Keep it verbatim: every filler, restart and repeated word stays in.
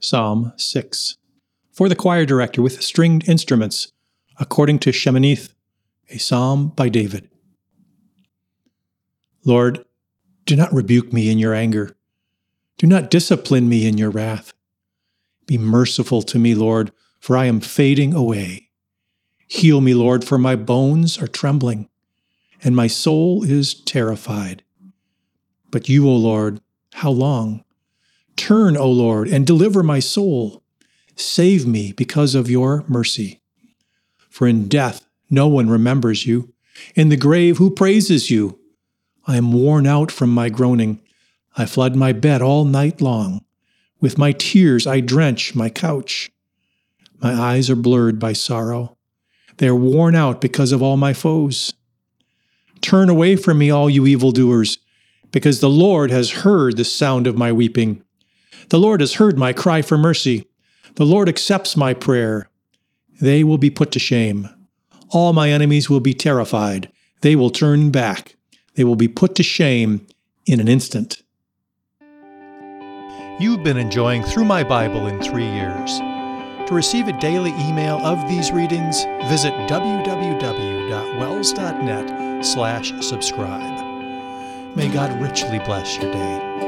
Psalm six. For the choir director with stringed instruments, according to Sheminith, a psalm by David. Lord, do not rebuke me in your anger. Do not discipline me in your wrath. Be merciful to me, Lord, for I am fading away. Heal me, Lord, for my bones are trembling, and my soul is terrified. But you, O Lord, how long? Turn, O Lord, and deliver my soul. Save me because of your mercy. For in death no one remembers you. In the grave who praises you? I am worn out from my groaning. I flood my bed all night long. With my tears I drench my couch. My eyes are blurred by sorrow. They are worn out because of all my foes. Turn away from me, all you evildoers, because the Lord has heard the sound of my weeping. The Lord has heard my cry for mercy. The Lord accepts my prayer. They will be put to shame. All my enemies will be terrified. They will turn back. They will be put to shame in an instant. You've been enjoying Through My Bible in Three Years. To receive a daily email of these readings, visit w w w dot wells dot net slash subscribe. May God richly bless your day.